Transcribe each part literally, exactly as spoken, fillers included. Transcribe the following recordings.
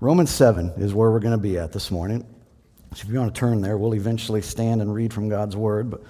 Romans seven is where we're going to be at this morning. So if you want to turn there, we'll eventually stand and read from God's Word. But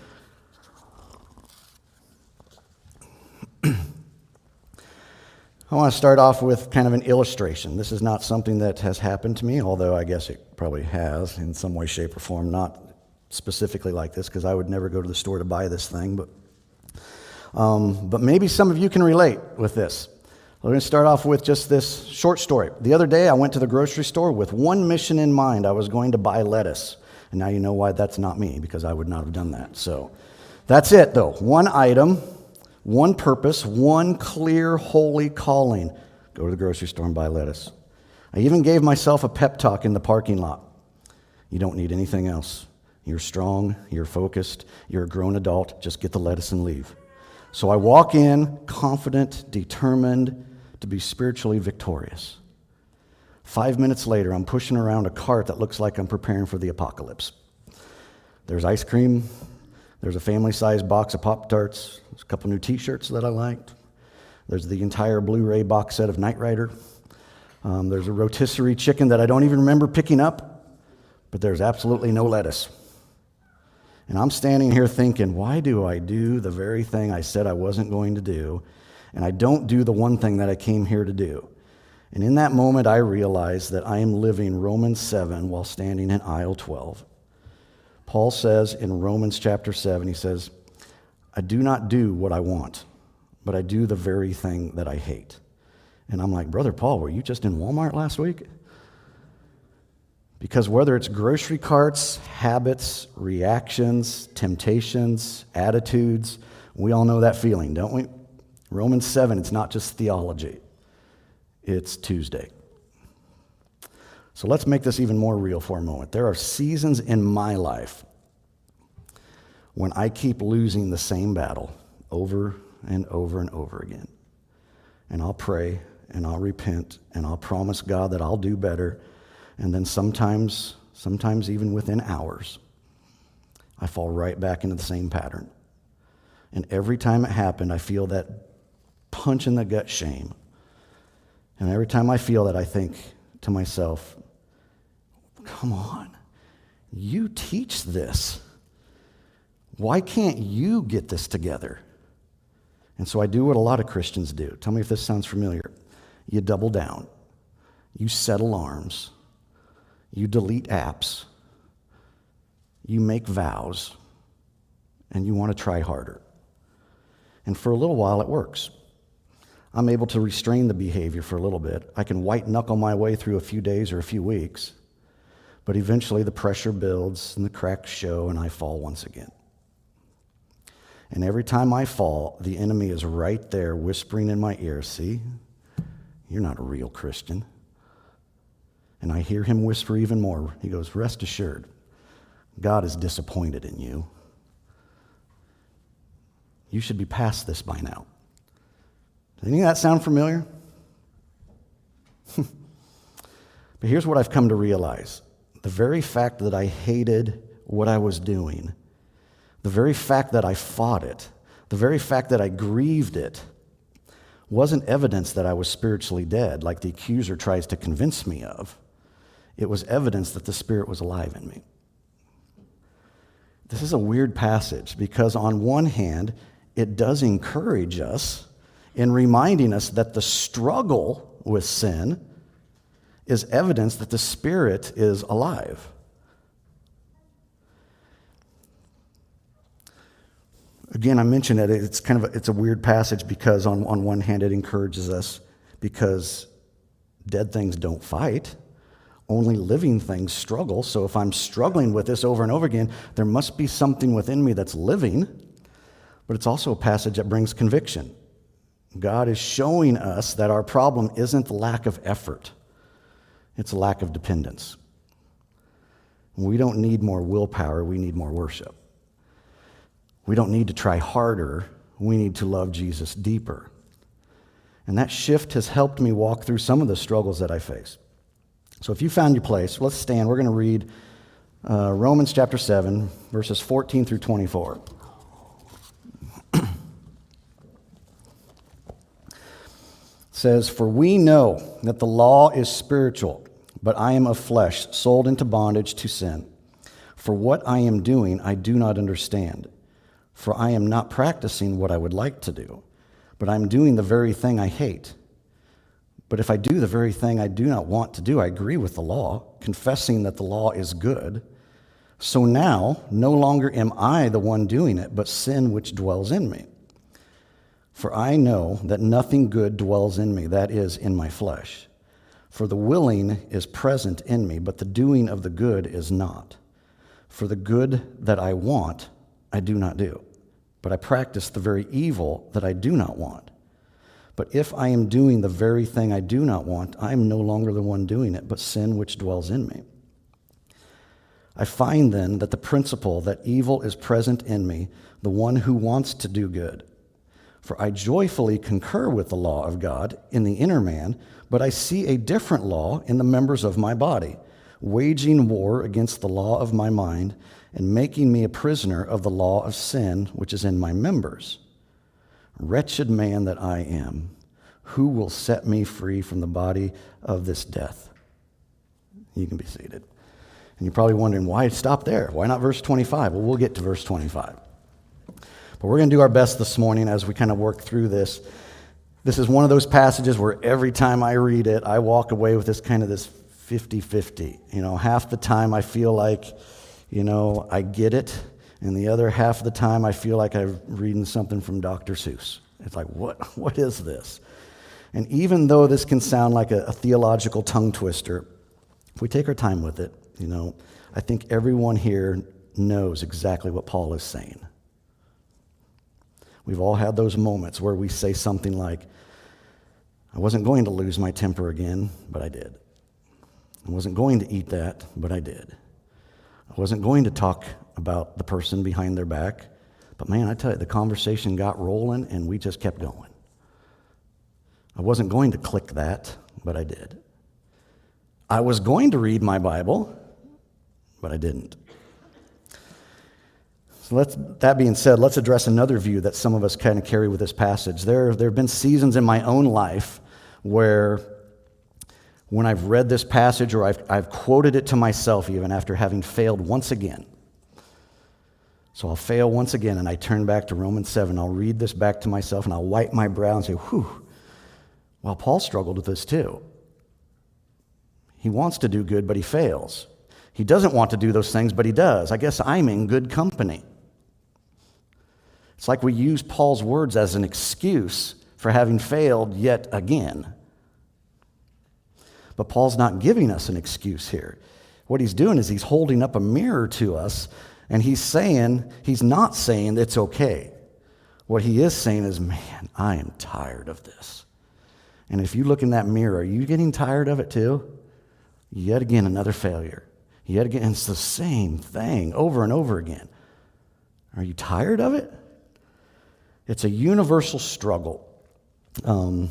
I want to start off with kind of an illustration. This is not something that has happened to me, although I guess it probably has in some way, shape, or form. Not specifically like this, because I would never go to the store to buy this thing. But, um, but maybe some of you can relate with this. We're going to start off with just this short story. The other day, I went to the grocery store with one mission in mind. I was going to buy lettuce. And now you know why that's not me, because I would not have done that. So that's it, though. One item, one purpose, one clear, holy calling. Go to the grocery store and buy lettuce. I even gave myself a pep talk in the parking lot. You don't need anything else. You're strong, you're focused, you're a grown adult. Just get the lettuce and leave. So I walk in, confident, determined to be spiritually victorious. Five minutes later, I'm pushing around a cart that looks like I'm preparing for the apocalypse. There's ice cream. There's a family-sized box of Pop-Tarts. There's a couple new T-shirts that I liked. There's the entire Blu-ray box set of Knight Rider. Um, there's a rotisserie chicken that I don't even remember picking up, but there's absolutely no lettuce. And I'm standing here thinking, why do I do the very thing I said I wasn't going to do, and I don't do the one thing that I came here to do? And in that moment, I realized that I am living Romans seven while standing in aisle twelve. Paul says in Romans chapter seven, he says, I do not do what I want, but I do the very thing that I hate. And I'm like, Brother Paul, were you just in Walmart last week? Because whether it's grocery carts, habits, reactions, temptations, attitudes, we all know that feeling, don't we? Romans seven, it's not just theology. It's Tuesday. So let's make this even more real for a moment. There are seasons in my life when I keep losing the same battle over and over and over again. And I'll pray, and I'll repent, and I'll promise God that I'll do better. And then sometimes, sometimes even within hours, I fall right back into the same pattern. And every time it happened, I feel that punch in the gut shame. And every time I feel that, I think to myself, come on, you teach this. Why can't you get this together? And so I do what a lot of Christians do. Tell me if this sounds familiar. You double down. You set alarms. You delete apps, you make vows, and you want to try harder. And for a little while, it works. I'm able to restrain the behavior for a little bit. I can white-knuckle my way through a few days or a few weeks, but eventually the pressure builds and the cracks show, and I fall once again. And every time I fall, the enemy is right there whispering in my ear, see, you're not a real Christian. And I hear him whisper even more. He goes, rest assured, God is disappointed in you. You should be past this by now. Does any of that sound familiar? But here's what I've come to realize. The very fact that I hated what I was doing, the very fact that I fought it, the very fact that I grieved it, wasn't evidence that I was spiritually dead, like the accuser tries to convince me of. It was evidence that the Spirit was alive in me. This is a weird passage because on one hand, it does encourage us in reminding us that the struggle with sin is evidence that the Spirit is alive. Again, I mentioned that it's kind of a, it's a weird passage because on, on one hand, it encourages us because dead things don't fight. Only living things struggle. So if I'm struggling with this over and over again, there must be something within me that's living. But it's also a passage that brings conviction. God is showing us that our problem isn't lack of effort. It's a lack of dependence. We don't need more willpower. We need more worship. We don't need to try harder. We need to love Jesus deeper. And that shift has helped me walk through some of the struggles that I face. So if you found your place, let's stand. We're going to read uh, Romans chapter seven, verses fourteen through twenty-four. It says, for we know that the law is spiritual, but I am of flesh, sold into bondage to sin. For what I am doing, I do not understand. For I am not practicing what I would like to do, but I am doing the very thing I hate. But if I do the very thing I do not want to do, I agree with the law, confessing that the law is good. So now, no longer am I the one doing it, but sin which dwells in me. For I know that nothing good dwells in me, that is, in my flesh. For the willing is present in me, but the doing of the good is not. For the good that I want, I do not do, but I practice the very evil that I do not want. But if I am doing the very thing I do not want, I am no longer the one doing it, but sin which dwells in me. I find then that the principle that evil is present in me, the one who wants to do good. For I joyfully concur with the law of God in the inner man, but I see a different law in the members of my body, waging war against the law of my mind and making me a prisoner of the law of sin which is in my members. Wretched man that I am, who will set me free from the body of this death? You can be seated. And you're probably wondering, why stop there? Why not verse twenty-five? Well, we'll get to verse twenty-five. But we're going to do our best this morning as we kind of work through this. This is one of those passages where every time I read it, I walk away with this kind of this fifty-fifty. You know, half the time I feel like, you know, I get it. And the other half of the time, I feel like I'm reading something from Doctor Seuss. It's like, what? What is this? And even though this can sound like a, a theological tongue twister, if we take our time with it, you know, I think everyone here knows exactly what Paul is saying. We've all had those moments where we say something like, I wasn't going to lose my temper again, but I did. I wasn't going to eat that, but I did. I wasn't going to talk about the person behind their back, but man, I tell you, the conversation got rolling and we just kept going. I wasn't going to click that, but I did. I was going to read my Bible, but I didn't. So let's, that being said, let's address another view that some of us kind of carry with this passage. There, there have been seasons in my own life where when I've read this passage or I've, I've quoted it to myself even after having failed once again. So I'll fail once again and I turn back to Romans seven. I'll read this back to myself and I'll wipe my brow and say, whew, well, Paul struggled with this too. He wants to do good, but he fails. He doesn't want to do those things, but he does. I guess I'm in good company. It's like we use Paul's words as an excuse for having failed yet again. But Paul's not giving us an excuse here. What he's doing is he's holding up a mirror to us, and he's saying, he's not saying it's okay. What he is saying is, man, I am tired of this. And if you look in that mirror, are you getting tired of it too? Yet again, another failure. Yet again, it's the same thing over and over again. Are you tired of it? It's a universal struggle. Um,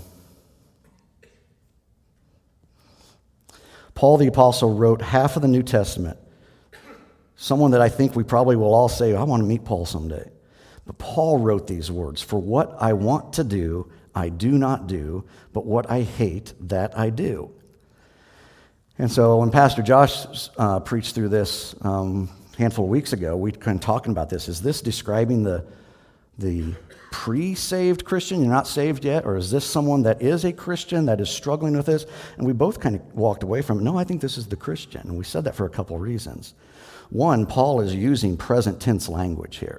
Paul the Apostle wrote half of the New Testament. Someone that I think we probably will all say, I want to meet Paul someday. But Paul wrote these words, for what I want to do, I do not do, but what I hate, that I do. And so when Pastor Josh uh, preached through this um, a handful of weeks ago, we kind of talking about this. Is this describing the, the pre-saved Christian? You're not saved yet? Or is this someone that is a Christian that is struggling with this? And we both kind of walked away from it. No, I think this is the Christian. And we said that for a couple reasons. One, Paul is using present tense language here.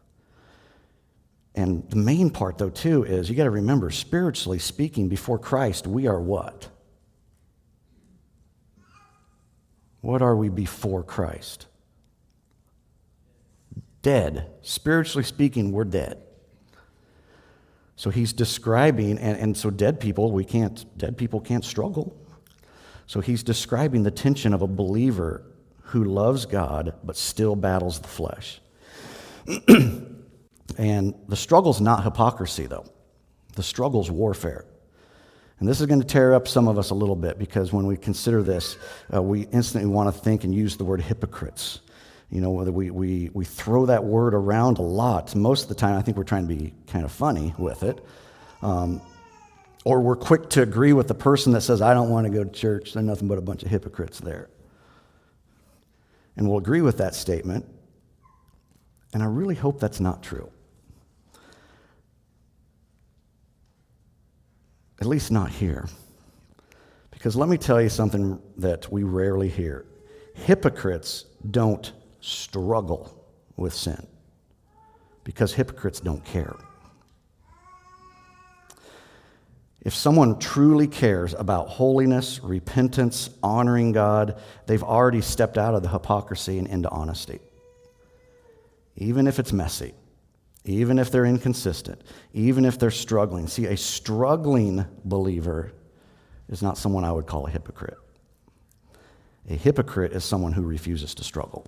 And the main part, though, too, is you got to remember, spiritually speaking, before Christ, we are what? What are we before Christ? Dead. Spiritually speaking, we're dead. So he's describing, and, and so dead people, we can't, dead people can't struggle. So he's describing the tension of a believer who loves God but still battles the flesh. And the struggle's not hypocrisy, though. The struggle's warfare. And this is going to tear up some of us a little bit, because when we consider this, uh, we instantly want to think and use the word hypocrites. You know, whether we, we, we throw that word around a lot. Most of the time, I think we're trying to be kind of funny with it. Um, Or we're quick to agree with the person that says, I don't want to go to church. There's nothing but a bunch of hypocrites there. And we'll agree with that statement. And I really hope that's not true. At least not here. Because let me tell you something that we rarely hear. Hypocrites don't struggle with sin because hypocrites don't care. If someone truly cares about holiness, repentance, honoring God, they've already stepped out of the hypocrisy and into honesty. Even if it's messy, even if they're inconsistent, even if they're struggling. See, a struggling believer is not someone I would call a hypocrite. A hypocrite is someone who refuses to struggle.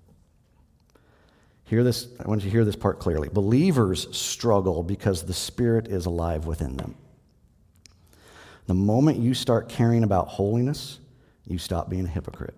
Hear this, I want you to hear this part clearly. Believers struggle because the Spirit is alive within them. The moment you start caring about holiness, you stop being a hypocrite.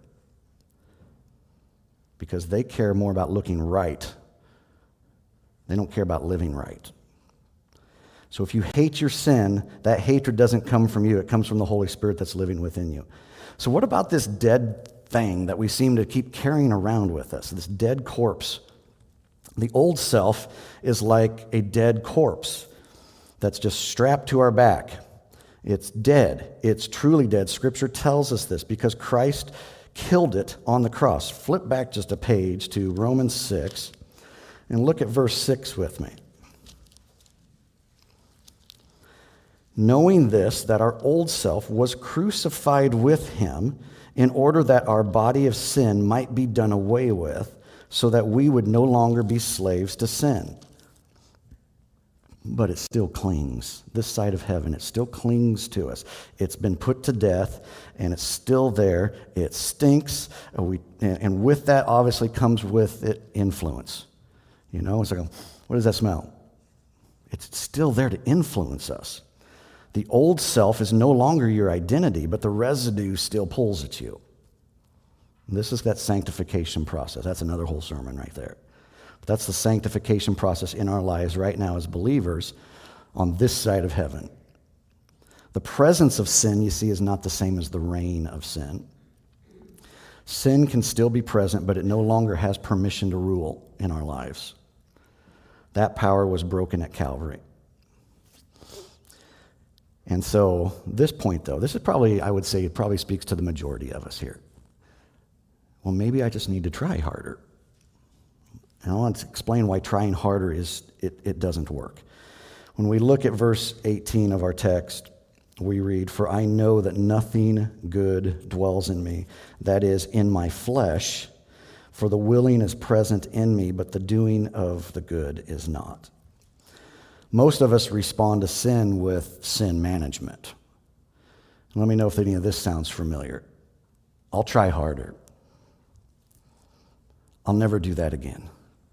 Because they care more about looking right. They don't care about living right. So if you hate your sin, that hatred doesn't come from you. It comes from the Holy Spirit that's living within you. So what about this dead thing that we seem to keep carrying around with us, this dead corpse? The old self is like a dead corpse that's just strapped to our back. It's dead. It's truly dead. Scripture tells us this because Christ killed it on the cross. Flip back just a page to Romans six and look at verse six with me. Knowing this, that our old self was crucified with him in order that our body of sin might be done away with, so that we would no longer be slaves to sin. But it still clings. This side of heaven, it still clings to us. It's been put to death, and it's still there. It stinks, and, we, and with that obviously comes with it influence. You know, it's like, what does that smell? It's still there to influence us. The old self is no longer your identity, but the residue still pulls at you. This is that sanctification process. That's another whole sermon right there. But that's the sanctification process in our lives right now as believers on this side of heaven. The presence of sin, you see, is not the same as the reign of sin. Sin can still be present, but it no longer has permission to rule in our lives. That power was broken at Calvary. And so this point, though, this is probably, I would say, it probably speaks to the majority of us here. Well, maybe I just need to try harder. And I want to explain why trying harder is, it, it doesn't work. When we look at verse eighteen of our text, we read, "For I know that nothing good dwells in me, that is, in my flesh, for the willing is present in me, but the doing of the good is not." Most of us respond to sin with sin management. Let me know if any of this sounds familiar. I'll try harder. I'll never do that again.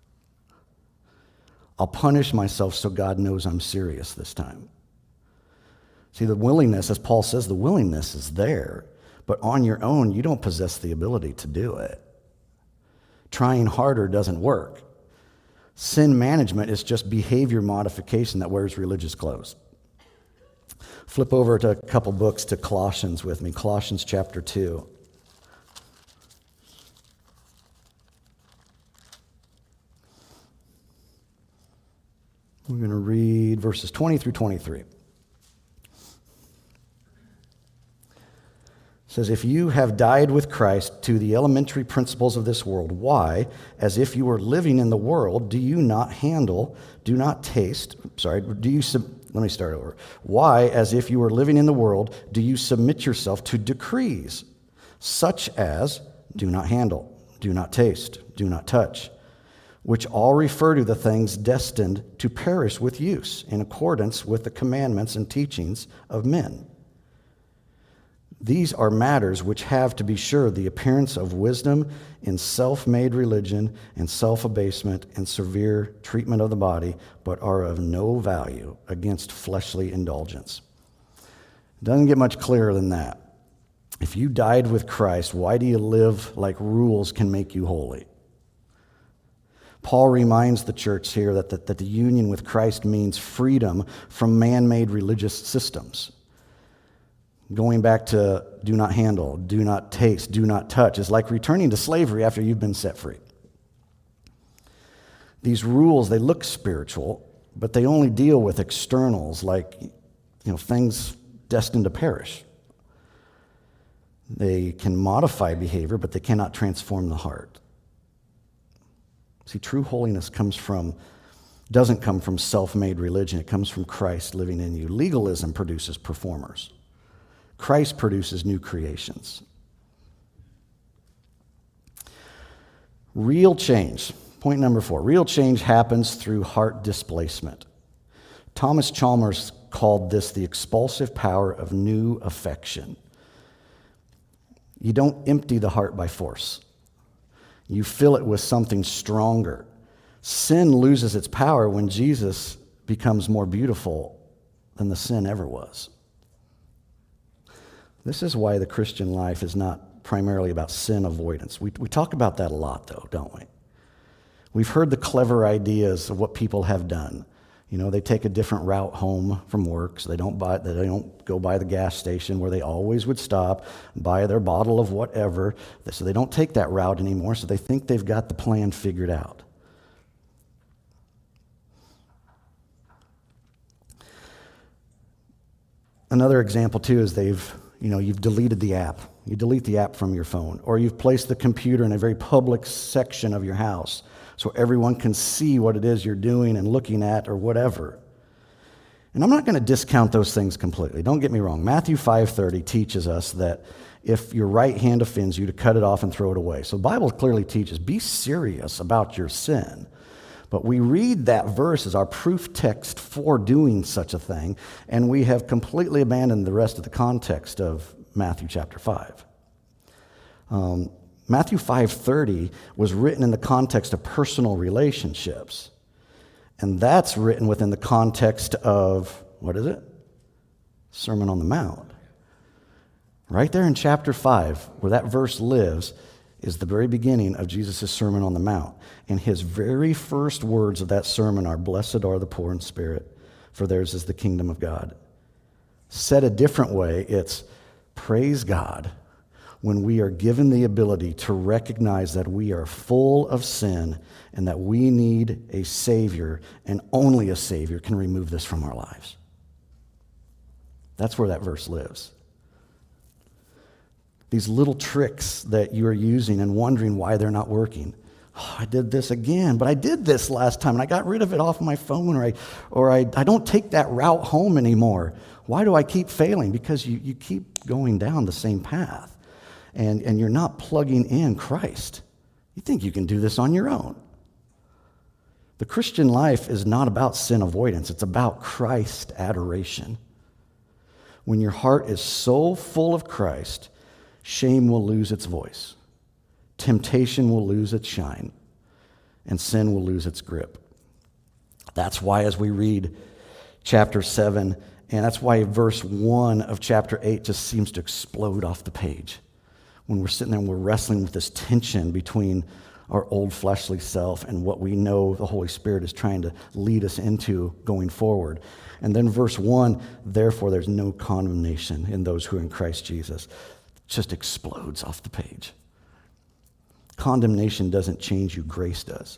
I'll punish myself so God knows I'm serious this time. See, the willingness, as Paul says, the willingness is there, but on your own, you don't possess the ability to do it. Trying harder doesn't work. Sin management is just behavior modification that wears religious clothes. Flip over to a couple books to Colossians with me, Colossians chapter two. We're going to read verses twenty through twenty-three. It says, "If you have died with Christ to the elementary principles of this world, why, as if you were living in the world, do you not handle, do not taste, sorry, do you, sub, let me start over. Why, as if you were living in the world, do you submit yourself to decrees, such as do not handle, do not taste, do not touch, which all refer to the things destined to perish with use, in accordance with the commandments and teachings of men? These are matters which have, to be sure, the appearance of wisdom in self-made religion and self-abasement and severe treatment of the body, but are of no value against fleshly indulgence." It doesn't get much clearer than that. If you died with Christ, why do you live like rules can make you holy? Paul reminds the church here that the, that the union with Christ means freedom from man-made religious systems. Going back to do not handle, do not taste, do not touch is like returning to slavery after you've been set free. These rules, they look spiritual, but they only deal with externals like, you know, things destined to perish. They can modify behavior, but they cannot transform the heart. See, true holiness comes from, doesn't come from self-made religion. It comes from Christ living in you. Legalism produces performers. Christ produces new creations. Real change. Point number four. Real change happens through heart displacement. Thomas Chalmers called this the expulsive power of new affection. You don't empty the heart by force. You fill it with something stronger. Sin loses its power when Jesus becomes more beautiful than the sin ever was. This is why the Christian life is not primarily about sin avoidance. We, we talk about that a lot, though, don't we? We've heard the clever ideas of what people have done. You know, they take a different route home from work, so they don't buy, they don't go by the gas station where they always would stop, buy their bottle of whatever. So they don't take that route anymore, so they think they've got the plan figured out. Another example, too, is they've, you know, you've deleted the app. You delete the app from your phone, or you've placed the computer in a very public section of your house so everyone can see what it is you're doing and looking at or whatever. And I'm not going to discount those things completely. Don't get me wrong. Matthew five thirty teaches us that if your right hand offends you, to cut it off and throw it away. So the Bible clearly teaches, be serious about your sin. But we read that verse as our proof text for doing such a thing, and we have completely abandoned the rest of the context of Matthew chapter five. Um, Matthew five thirty was written in the context of personal relationships. And that's written within the context of, what is it? Sermon on the Mount. Right there in chapter five, where that verse lives, is the very beginning of Jesus' Sermon on the Mount. And his very first words of that sermon are, "Blessed are the poor in spirit, for theirs is the kingdom of God." Said a different way, it's, praise God when we are given the ability to recognize that we are full of sin and that we need a Savior, and only a Savior can remove this from our lives. That's where that verse lives. These little tricks that you are using and wondering why they're not working. Oh, I did this again, but I did this last time and I got rid of it off my phone, or I or I, I don't take that route home anymore. Why do I keep failing? Because you, you keep going down the same path. And, and you're not plugging in Christ. You think you can do this on your own. The Christian life is not about sin avoidance. It's about Christ adoration. When your heart is so full of Christ, shame will lose its voice. Temptation will lose its shine. And sin will lose its grip. That's why as we read chapter seven, and that's why verse one of chapter eight just seems to explode off the page. When we're sitting there and we're wrestling with this tension between our old fleshly self and what we know the Holy Spirit is trying to lead us into going forward. And then verse one, therefore there's no condemnation in those who are in Christ Jesus. It just explodes off the page. Condemnation doesn't change you, grace does.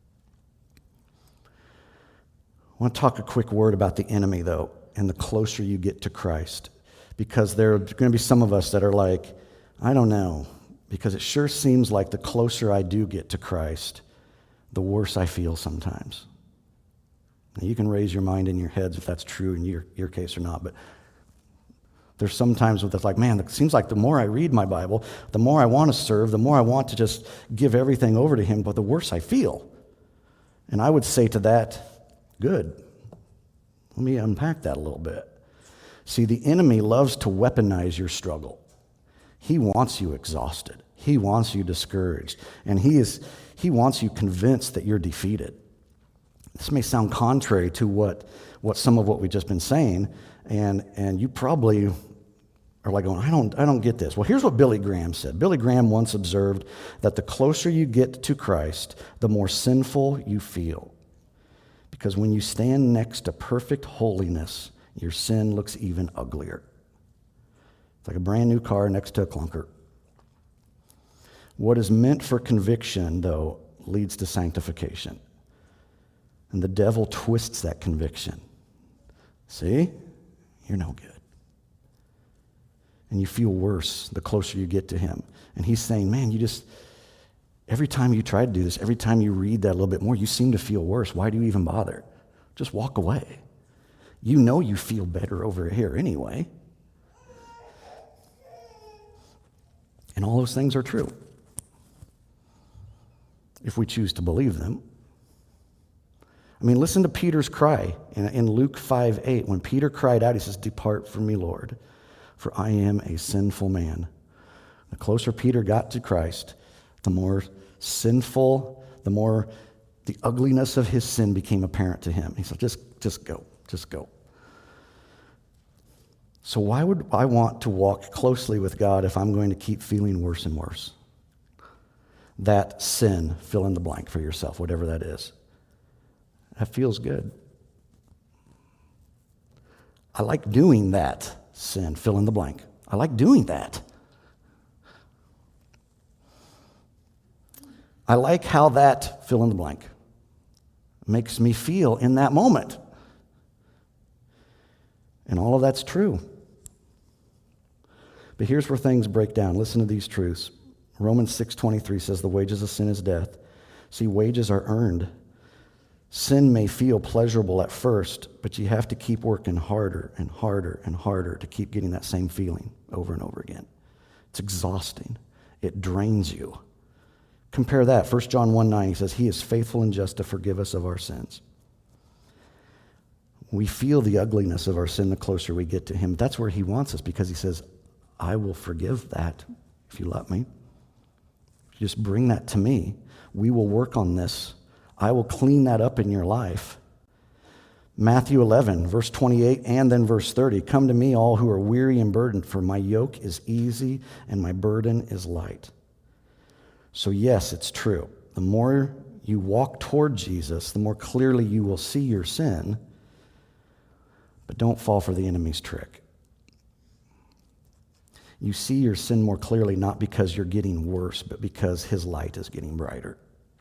I want to talk a quick word about the enemy, though, and the closer you get to Christ. Because there are going to be some of us that are like, I don't know, because it sure seems like the closer I do get to Christ, the worse I feel sometimes. Now, you can raise your mind in your heads if that's true in your, your case or not, but there's some times with it's like, man, it seems like the more I read my Bible, the more I want to serve, the more I want to just give everything over to Him, but the worse I feel. And I would say to that, good. Let me unpack that a little bit. See, the enemy loves to weaponize your struggle. He wants you exhausted. He wants you discouraged. And he is he wants you convinced that you're defeated. This may sound contrary to what, what some of what we've just been saying, and, and you probably are like going, I don't, I don't get this. Well, here's what Billy Graham said. Billy Graham once observed that the closer you get to Christ, the more sinful you feel. Because when you stand next to perfect holiness, your sin looks even uglier. It's like a brand new car next to a clunker. What is meant for conviction, though, leads to sanctification. And the devil twists that conviction. See? You're no good. And you feel worse the closer you get to him. And he's saying, man, you just, every time you try to do this, every time you read that a little bit more, you seem to feel worse. Why do you even bother? Just walk away. You know you feel better over here anyway. And all those things are true, if we choose to believe them. I mean, listen to Peter's cry in, in Luke five eight. When Peter cried out, he says, "Depart from me, Lord, for I am a sinful man." The closer Peter got to Christ, the more sinful, the more the ugliness of his sin became apparent to him. He said, just, just go, just go. So why would I want to walk closely with God if I'm going to keep feeling worse and worse? That sin, fill in the blank for yourself, whatever that is. That feels good. I like doing that sin, fill in the blank. I like doing that. I like how that, fill in the blank, makes me feel in that moment. And all of that's true. But here's where things break down. Listen to these truths. Romans six twenty-three says the wages of sin is death. See, wages are earned. Sin may feel pleasurable at first, but you have to keep working harder and harder and harder to keep getting that same feeling over and over again. It's exhausting. It drains you. Compare that. First John one nine, he says, he is faithful and just to forgive us of our sins. We feel the ugliness of our sin the closer we get to him. That's where he wants us, because he says, I will forgive that if you let me. Just bring that to me. We will work on this. I will clean that up in your life. Matthew eleven, verse twenty-eight, and then verse thirty. Come to me, all who are weary and burdened, for my yoke is easy and my burden is light. So yes, it's true. The more you walk toward Jesus, the more clearly you will see your sin. But don't fall for the enemy's trick. You see your sin more clearly not because you're getting worse, but because his light is getting brighter.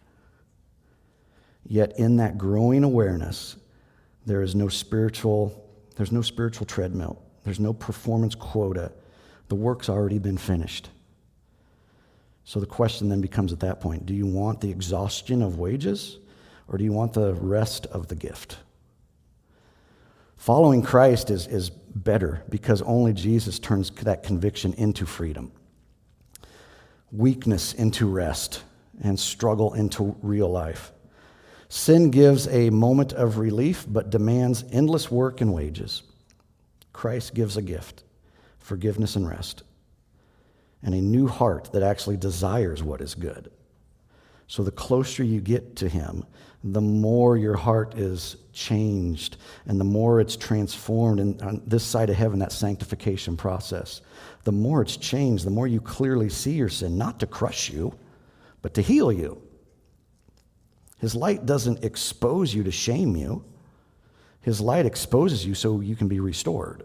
Yet in that growing awareness, there is no spiritual, there's no spiritual treadmill. There's no performance quota. The work's already been finished. So the question then becomes at that point, do you want the exhaustion of wages, or do you want the rest of the gift? Following Christ is, is better, because only Jesus turns that conviction into freedom, weakness into rest, and struggle into real life. Sin gives a moment of relief, but demands endless work and wages. Christ gives a gift, forgiveness and rest, and a new heart that actually desires what is good. So the closer you get to him, the more your heart is changed, and the more it's transformed. And on this side of heaven, that sanctification process, the more it's changed, the more you clearly see your sin, not to crush you, but to heal you. His light doesn't expose you to shame you. His light exposes you so you can be restored.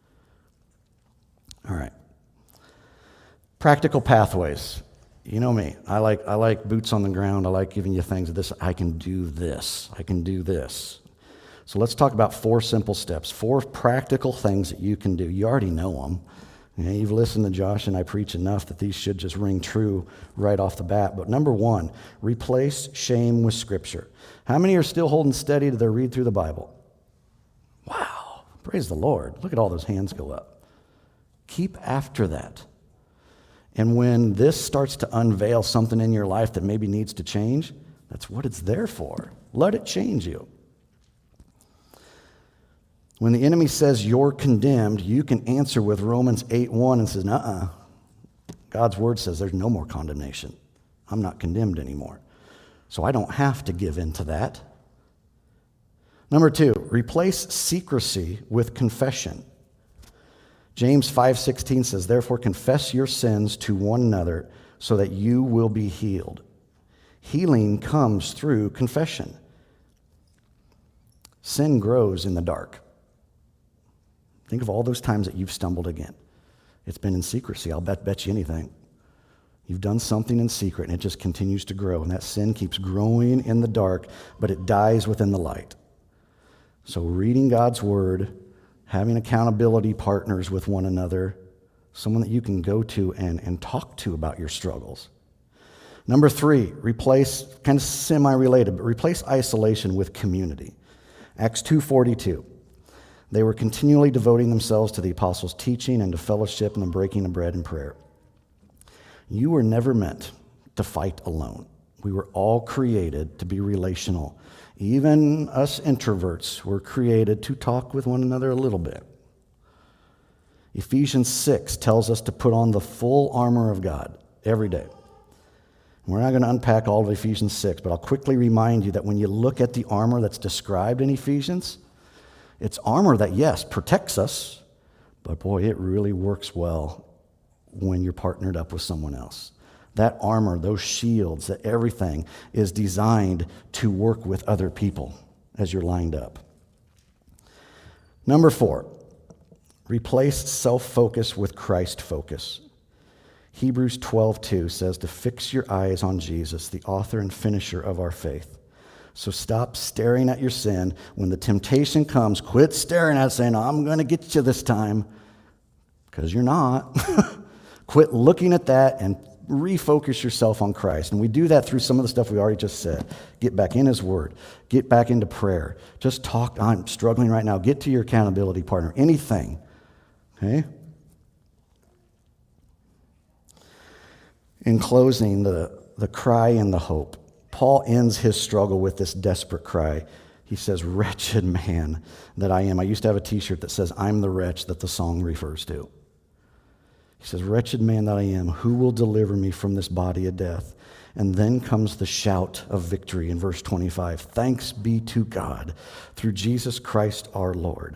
All right. Practical pathways. You know me. I like I like boots on the ground. I like giving you things. This I can do this. I can do this. So let's talk about four simple steps, four practical things that you can do. You already know them. You know, you've listened to Josh and I preach enough that these should just ring true right off the bat. But number one, replace shame with Scripture. How many are still holding steady to their read through the Bible? Wow. Praise the Lord. Look at all those hands go up. Keep after that. And when this starts to unveil something in your life that maybe needs to change, that's what it's there for. Let it change you. When the enemy says you're condemned, you can answer with Romans eight one and says, nuh-uh. God's word says there's no more condemnation. I'm not condemned anymore. So I don't have to give in to that. Number two, replace secrecy with confession. James five sixteen says, therefore confess your sins to one another so that you will be healed. Healing comes through confession. Sin grows in the dark. Think of all those times that you've stumbled again. It's been in secrecy. I'll bet, bet you anything. You've done something in secret, and it just continues to grow. And that sin keeps growing in the dark, but it dies within the light. So reading God's word, having accountability partners with one another, someone that you can go to and, and talk to about your struggles. Number three, replace, kind of semi-related, but replace isolation with community. Acts two forty-two. They were continually devoting themselves to the apostles' teaching and to fellowship and the breaking of bread and prayer. You were never meant to fight alone. We were all created to be relational. Even us introverts were created to talk with one another a little bit. Ephesians six tells us to put on the full armor of God every day. We're not going to unpack all of Ephesians six, but I'll quickly remind you that when you look at the armor that's described in Ephesians, it's armor that, yes, protects us, but boy, it really works well when you're partnered up with someone else. That armor, those shields, that everything is designed to work with other people as you're lined up. Number four, replace self-focus with Christ focus. Hebrews twelve two says to fix your eyes on Jesus, the author and finisher of our faith. So stop staring at your sin. When the temptation comes, quit staring at it saying, I'm going to get you this time, because you're not. Quit looking at that and refocus yourself on Christ. And we do that through some of the stuff we already just said. Get back in his word. Get back into prayer. Just talk. I'm struggling right now. Get to your accountability partner. Anything. Okay? In closing, the, the cry and the hope. Paul ends his struggle with this desperate cry. He says, wretched man that I am. I used to have a t-shirt that says, I'm the wretch that the song refers to. He says, wretched man that I am, who will deliver me from this body of death? And then comes the shout of victory in verse twenty-five. Thanks be to God through Jesus Christ our Lord.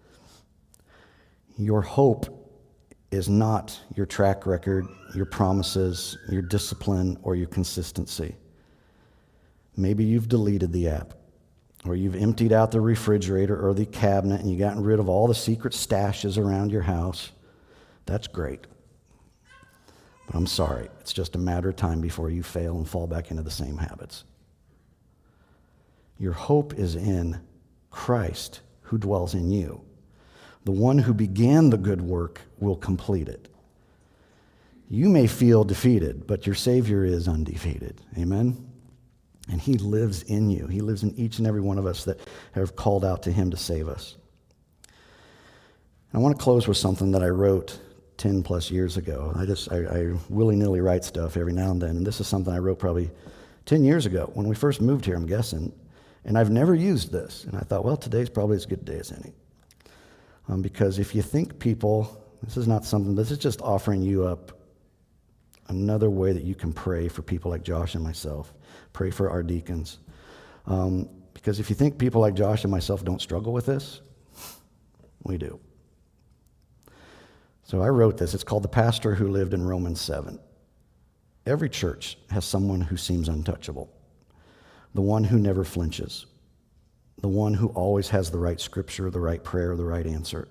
Your hope is not your track record, your promises, your discipline, or your consistency. Maybe you've deleted the app, or you've emptied out the refrigerator or the cabinet and you've gotten rid of all the secret stashes around your house. That's great. But I'm sorry, it's just a matter of time before you fail and fall back into the same habits. Your hope is in Christ who dwells in you. The one who began the good work will complete it. You may feel defeated, but your Savior is undefeated. Amen? And he lives in you. He lives in each and every one of us that have called out to him to save us. I want to close with something that I wrote ten plus years ago. I just, I, I willy-nilly write stuff every now and then, and this is something I wrote probably ten years ago when we first moved here, I'm guessing, and I've never used this. And I thought, well, today's probably as good a day as any. Um, because if you think people, this is not something, this is just offering you up another way that you can pray for people like Josh and myself. Pray for our deacons. Um, because if you think people like Josh and myself don't struggle with this, we do. So I wrote this. It's called The Pastor Who Lived in Romans seven. Every church has someone who seems untouchable. The one who never flinches. The one who always has the right scripture, the right prayer, the right answer.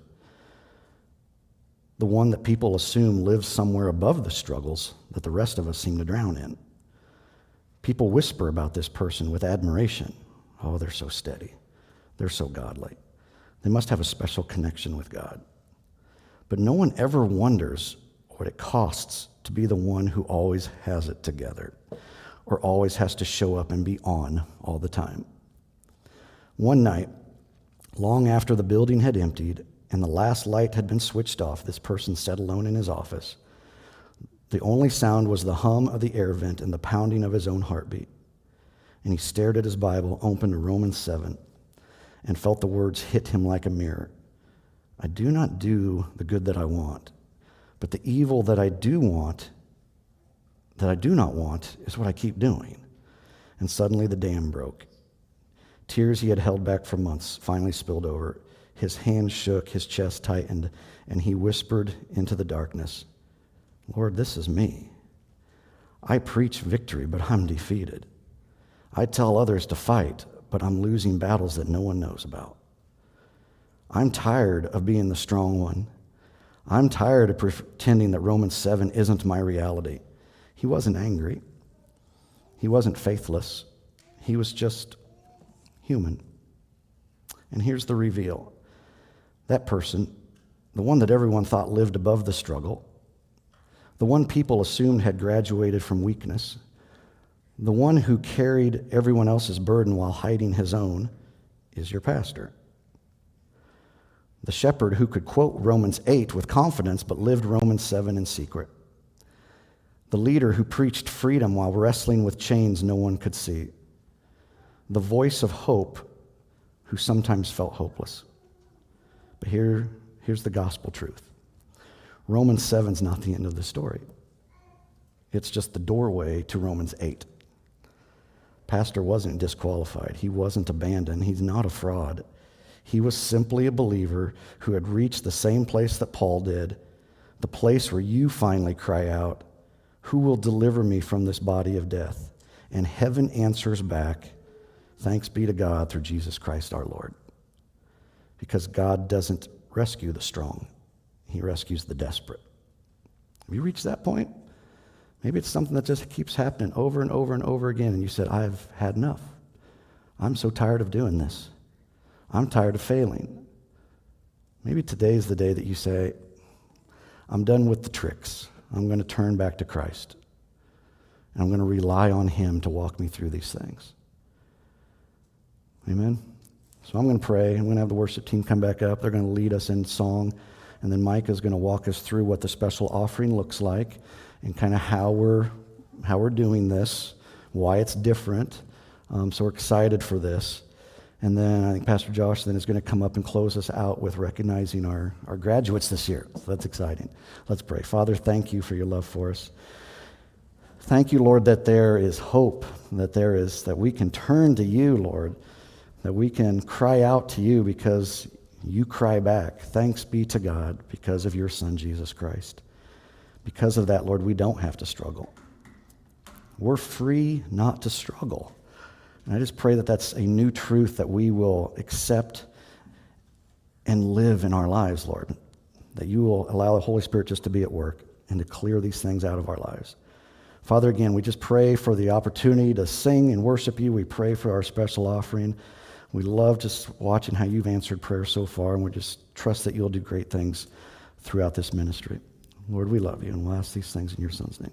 The one that people assume lives somewhere above the struggles that the rest of us seem to drown in. People whisper about this person with admiration. Oh, they're so steady. They're so godly. They must have a special connection with God. But no one ever wonders what it costs to be the one who always has it together or always has to show up and be on all the time. One night, long after the building had emptied and the last light had been switched off, this person sat alone in his office. The only sound was the hum of the air vent and the pounding of his own heartbeat. And he stared at his Bible, opened to Romans seven, and felt the words hit him like a mirror. I do not do the good that I want, but the evil that I do want, that I do not want, is what I keep doing. And suddenly the dam broke. Tears he had held back for months finally spilled over. His hand shook, his chest tightened, and he whispered into the darkness, Lord, this is me. I preach victory, but I'm defeated. I tell others to fight, but I'm losing battles that no one knows about. I'm tired of being the strong one. I'm tired of pretending that Romans seven isn't my reality. He wasn't angry. He wasn't faithless. He was just human. And here's the reveal. That person, the one that everyone thought lived above the struggle, the one people assumed had graduated from weakness, the one who carried everyone else's burden while hiding his own, is your pastor. The shepherd who could quote Romans eight with confidence but lived Romans seven in secret. The leader who preached freedom while wrestling with chains no one could see. The voice of hope who sometimes felt hopeless. But here, here's the gospel truth. Romans seven is not the end of the story. It's just the doorway to Romans eight. Pastor wasn't disqualified. He wasn't abandoned. He's not a fraud. He was simply a believer who had reached the same place that Paul did, the place where you finally cry out, who will deliver me from this body of death? And heaven answers back, thanks be to God through Jesus Christ our Lord. Because God doesn't rescue the strong. He rescues the desperate. Have you reached that point? Maybe it's something that just keeps happening over and over and over again, and you said, I've had enough. I'm so tired of doing this. I'm tired of failing. Maybe today's the day that you say, I'm done with the tricks. I'm going to turn back to Christ. And I'm going to rely on Him to walk me through these things. Amen? So I'm going to pray. I'm going to have the worship team come back up. They're going to lead us in song. And then Micah is going to walk us through what the special offering looks like and kind of how we're, how we're doing this, why it's different. Um, so we're excited for this. And then I think Pastor Josh then is going to come up and close us out with recognizing our, our graduates this year. So that's exciting. Let's pray. Father, thank you for your love for us. Thank you, Lord, that there is hope, that there is, that we can turn to you, Lord, that we can cry out to you because you cry back. Thanks be to God because of your Son, Jesus Christ. Because of that, Lord, we don't have to struggle. We're free not to struggle. And I just pray that that's a new truth that we will accept and live in our lives, Lord. That you will allow the Holy Spirit just to be at work and to clear these things out of our lives. Father, again, we just pray for the opportunity to sing and worship you. We pray for our special offering. We love just watching how you've answered prayer so far, and we just trust that you'll do great things throughout this ministry. Lord, we love you, and we'll ask these things in your Son's name.